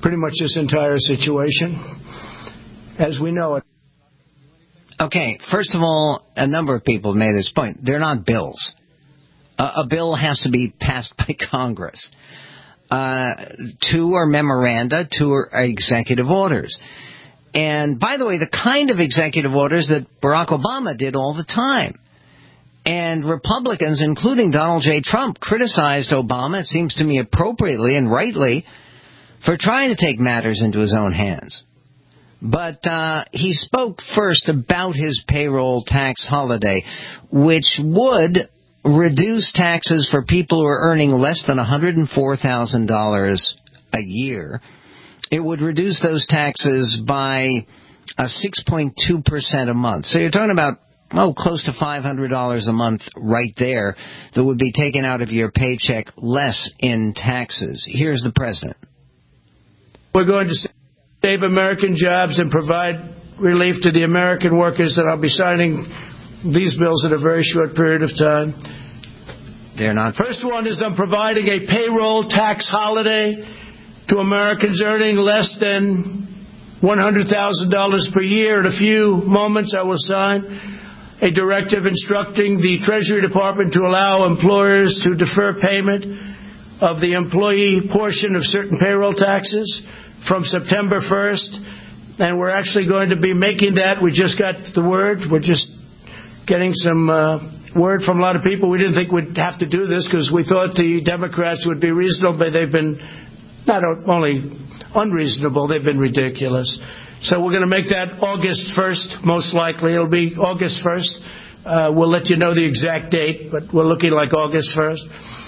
[SPEAKER 4] pretty much this entire situation as we know it.
[SPEAKER 3] Okay, first of all, a number of people have made this point. They're not bills. Uh, a bill has to be passed by Congress. Uh, two are memoranda, two are executive orders. And, by the way, the kind of executive orders that Barack Obama did all the time. And Republicans, including Donald J. Trump, criticized Obama, it seems to me appropriately and rightly, for trying to take matters into his own hands. But uh, he spoke first about his payroll tax holiday, which would reduce taxes for people who are earning less than one hundred four thousand dollars a year. It would reduce those taxes by uh, six point two percent a month. So you're talking about, oh, close to five hundred dollars a month right there that would be taken out of your paycheck less in taxes. Here's the president.
[SPEAKER 4] We're going to save American jobs and provide relief to the American workers, and I'll be signing these bills in a very short period of time.
[SPEAKER 3] They're not.
[SPEAKER 4] First one is I'm providing a payroll tax holiday to Americans earning less than one hundred thousand dollars per year. In a few moments, I will sign a directive instructing the Treasury Department to allow employers to defer payment of the employee portion of certain payroll taxes from September first. And we're actually going to be making that. We just got the word. We're just getting some uh, word from a lot of people. We didn't think we'd have to do this because we thought the Democrats would be reasonable, but they've been not only unreasonable, they've been ridiculous. So we're going to make that August first, most likely. It'll be August first. Uh, we'll let you know the exact date, but we're looking like August first.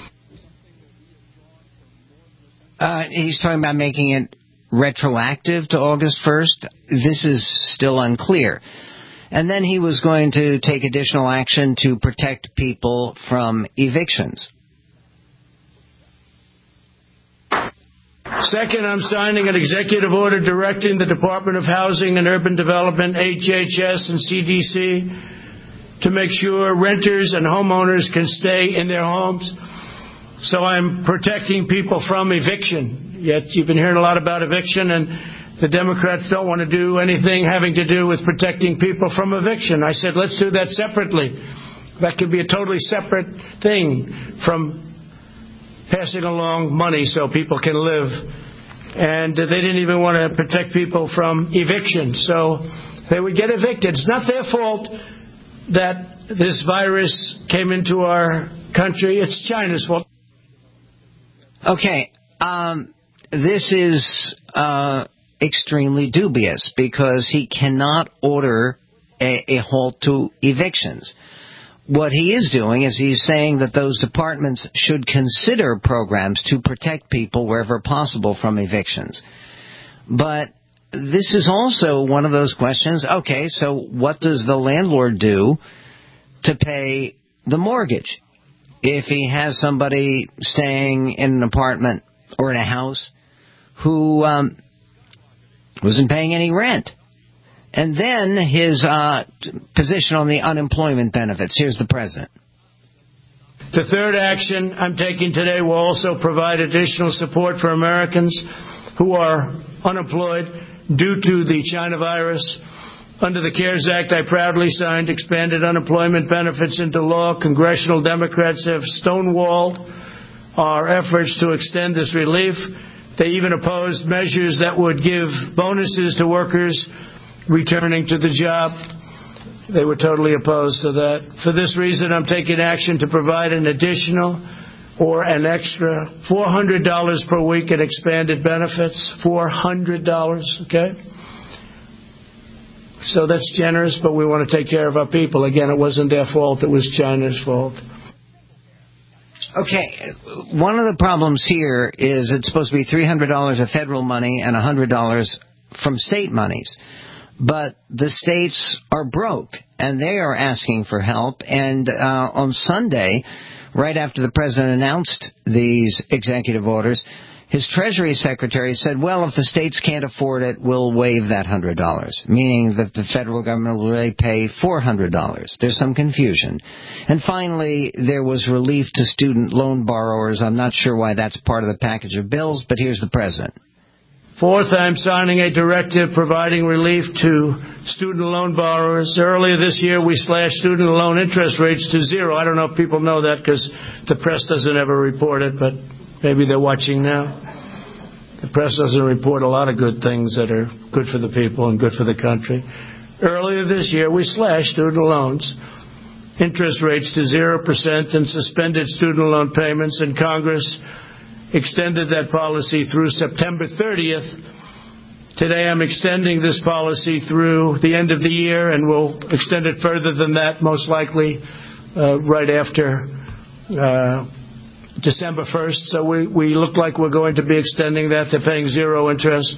[SPEAKER 3] Uh, he's talking about making it retroactive to August first. This is still unclear. And then he was going to take additional action to protect people from evictions.
[SPEAKER 4] Second, I'm signing an executive order directing the Department of Housing and Urban Development, H H S, and C D C to make sure renters and homeowners can stay in their homes. So I'm protecting people from eviction. Yet you've been hearing a lot about eviction, and the Democrats don't want to do anything having to do with protecting people from eviction. I said, let's do that separately. That could be a totally separate thing from passing along money so people can live. And they didn't even want to protect people from eviction, so they would get evicted. It's not their fault that this virus came into our country. It's China's fault.
[SPEAKER 3] Okay, um, this is uh, extremely dubious because he cannot order a, a halt to evictions. What he is doing is he's saying that those departments should consider programs to protect people wherever possible from evictions. But this is also one of those questions, okay, so what does the landlord do to pay the mortgage? If he has somebody staying in an apartment or in a house who um, wasn't paying any rent. And then his uh, position on the unemployment benefits. Here's the president.
[SPEAKER 4] The third action I'm taking today will also provide additional support for Americans who are unemployed due to the China virus. Under the CARES Act, I proudly signed expanded unemployment benefits into law. Congressional Democrats have stonewalled our efforts to extend this relief. They even opposed measures that would give bonuses to workers returning to the job. They were totally opposed to that. For this reason, I'm taking action to provide an additional or an extra four hundred dollars per week in expanded benefits. four hundred dollars, okay? So that's generous, but we want to take care of our people. Again, it wasn't their fault. It was China's fault.
[SPEAKER 3] Okay, one of the problems here is it's supposed to be three hundred dollars of federal money and one hundred dollars from state monies. But the states are broke, and they are asking for help. And uh, on Sunday, right after the president announced these executive orders, his Treasury Secretary said, well, if the states can't afford it, we'll waive that one hundred dollars, meaning that the federal government will really pay four hundred dollars. There's some confusion. And finally, there was relief to student loan borrowers. I'm not sure why that's part of the package of bills, but here's the president.
[SPEAKER 4] Fourth, I'm signing a directive providing relief to student loan borrowers. Earlier this year, we slashed student loan interest rates to zero. I don't know if people know that because the press doesn't ever report it, but maybe they're watching now. The press doesn't report a lot of good things that are good for the people and good for the country. Earlier this year, we slashed student loans, interest rates to zero percent and suspended student loan payments, and Congress extended that policy through September thirtieth. Today I'm extending this policy through the end of the year, and we'll extend it further than that, most likely uh, right after uh, December first. So we, we look like we're going to be extending that. They're paying zero interest.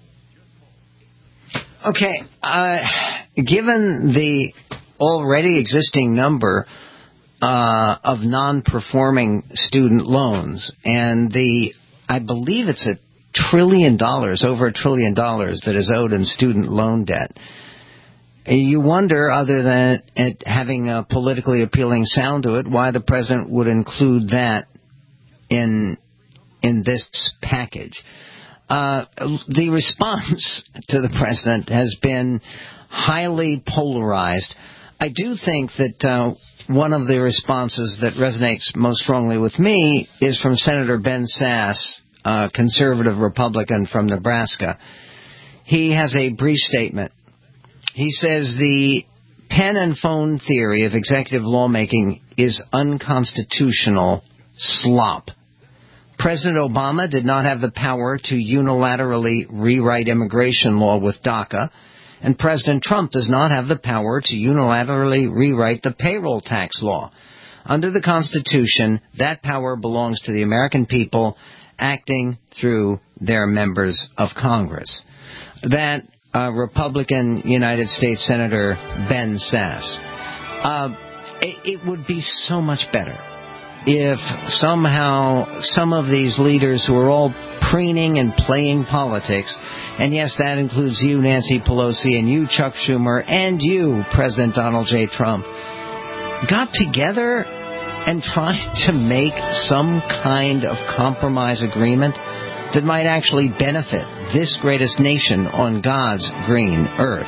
[SPEAKER 3] Okay, uh, given the already existing number uh, of non-performing student loans and the, I believe it's a trillion dollars, over a trillion dollars that is owed in student loan debt, you wonder, other than it having a politically appealing sound to it, why the president would include that in in this package. Uh, the response to the president has been highly polarized. I do think that uh, one of the responses that resonates most strongly with me is from Senator Ben Sasse, a conservative Republican from Nebraska. He has a brief statement. He says the pen and phone theory of executive lawmaking is unconstitutional slop. President Obama did not have the power to unilaterally rewrite immigration law with DACA, and President Trump does not have the power to unilaterally rewrite the payroll tax law. Under the Constitution, that power belongs to the American people acting through their members of Congress. That uh, Republican United States Senator Ben Sasse. Uh, it, it would be so much better if somehow some of these leaders who are all preening and playing politics, and yes, that includes you, Nancy Pelosi, and you, Chuck Schumer, and you, President Donald J. Trump, got together and tried to make some kind of compromise agreement that might actually benefit this greatest nation on God's green earth.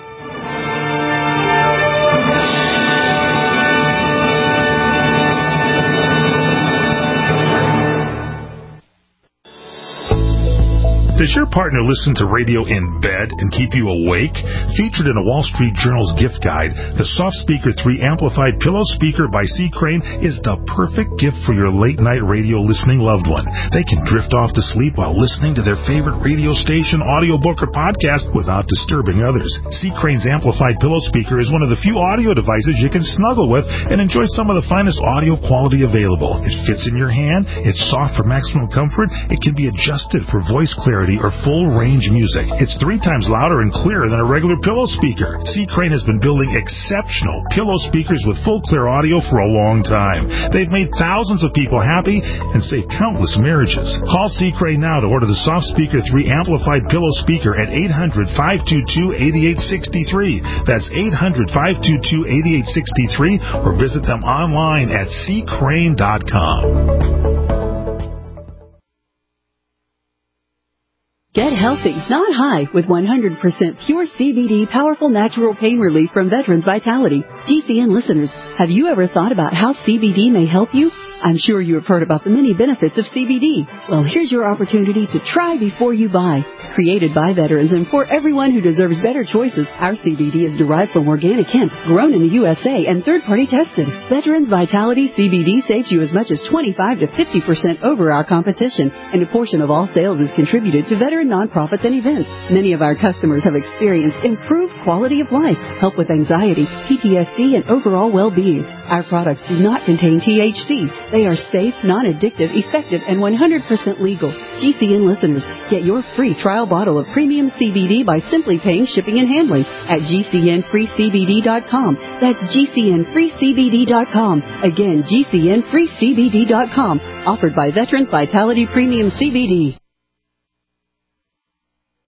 [SPEAKER 5] Does your partner listen to radio in bed and keep you awake? Featured in a Wall Street Journal's gift guide, the Soft Speaker three Amplified Pillow Speaker by C. Crane is the perfect gift for your late-night radio listening loved one. They can drift off to sleep while listening to their favorite radio station, audiobook, or podcast without disturbing others. C. Crane's Amplified Pillow Speaker is one of the few audio devices you can snuggle with and enjoy some of the finest audio quality available. It fits in your hand, it's soft for maximum comfort, it can be adjusted for voice clarity or full range music. It's three times louder and clearer than a regular pillow speaker. C. Crane has been building exceptional pillow speakers with full clear audio for a long time. They've made thousands of people happy and saved countless marriages. Call C. Crane now to order the Soft Speaker three Amplified Pillow Speaker at eight hundred, five two two, eight eight six three. That's eight hundred, five two two, eight eight six three, or visit them online at c crane dot com.
[SPEAKER 10] Get healthy, not high, with one hundred percent pure C B D powerful natural pain relief from Veterans Vitality. G C N listeners, have you ever thought about how C B D may help you? I'm sure you have heard about the many benefits of C B D. Well, here's your opportunity to try before you buy. Created by veterans and for everyone who deserves better choices, our C B D is derived from organic hemp, grown in the U S A, and third-party tested. Veterans Vitality C B D saves you as much as twenty-five to fifty percent over our competition, and a portion of all sales is contributed to veteran nonprofits and events. Many of our customers have experienced improved quality of life, help with anxiety, P T S D, and overall well-being. Our products do not contain T H C. They are safe, non-addictive, effective, and one hundred percent legal. G C N listeners, get your free trial bottle of premium C B D by simply paying shipping and handling at G C N free C B D dot com. That's G C N free C B D dot com. Again, G C N free C B D dot com. Offered by Veterans Vitality Premium C B D.